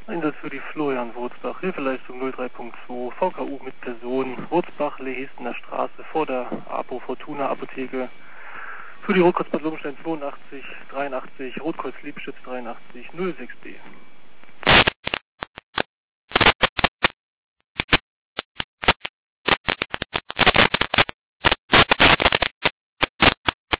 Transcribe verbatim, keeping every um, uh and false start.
Einsatz für die Florian Wurzbach, Hilfeleistung null drei Punkt zwei, V K U mit Person, Wurzbach, Lehestener Straße, vor der Apo Fortuna Apotheke. Für die Rotkreuz Bad Lobenstein zweiundachtzig, dreiundachtzig, Rotkreuz Liebschütz dreiundachtzig, null sechs B.